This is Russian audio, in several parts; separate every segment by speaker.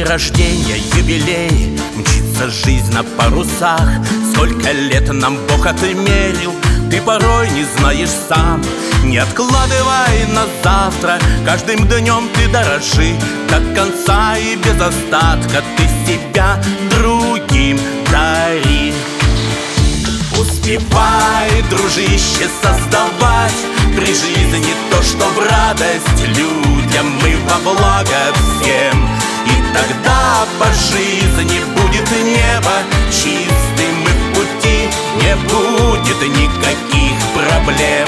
Speaker 1: рождения, юбилей, мчится жизнь на парусах. Сколько лет нам Бог отмерил, ты порой не знаешь сам. Не откладывай на завтра, каждым днем ты дорожи до конца и без остатка ты себя другим дари. Успевай, дружище, создавать при жизни то, что в радость людям и во благо всем. И тогда по жизни будет небо чистым, и в пути не будет никаких проблем.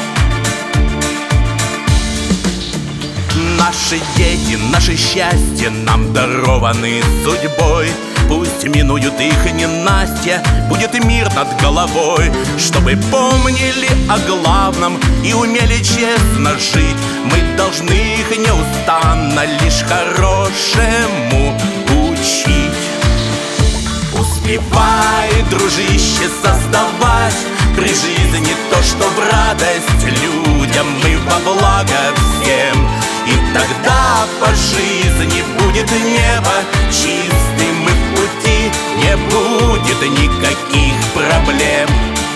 Speaker 1: Наши дети, наше счастье нам дарованы судьбой. Пусть минуют их ненастья, будет мир над головой. Чтобы помнили о главном и умели честно жить, мы должны их неустанно лишь хорошему учить. Успевай, дружище, создавать при жизни то, что в радость людям и во благо всем. И тогда по жизни будет небо чистым, и в пути не будет никаких проблем.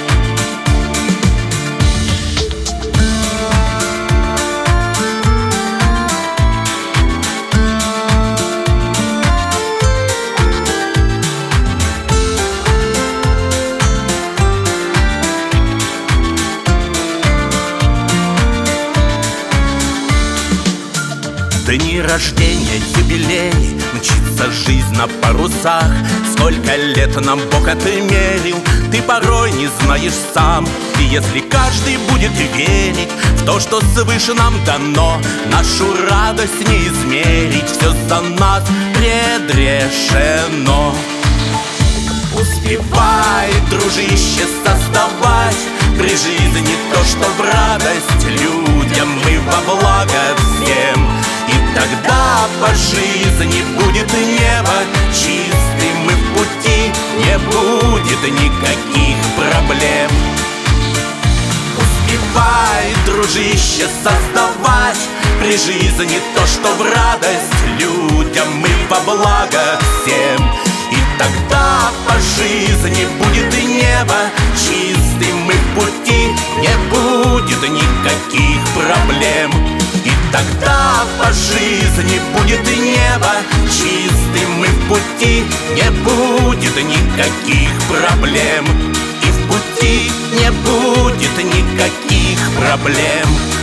Speaker 1: Дни рождения, юбилей, мчится жизнь на парусах. Сколько лет нам Бог отмерил, ты порой не знаешь сам. И если каждый будет верить в то, что свыше нам дано, нашу радость не измерить, все за нас предрешено. Успевай, дружище, создавать при жизни то, что в радость людям и во благо всем. И тогда по жизни будет небо чистым, и в пути не будет никаких проблем. Успевай, дружище, создавать при жизни то, что в радость людям и во благо всем. И тогда по жизни будет небо чистым, и в пути не будет никаких проблем. И тогда по жизни будет небо чистым, и в пути не будет никаких проблем. И в пути не будет никаких проблем.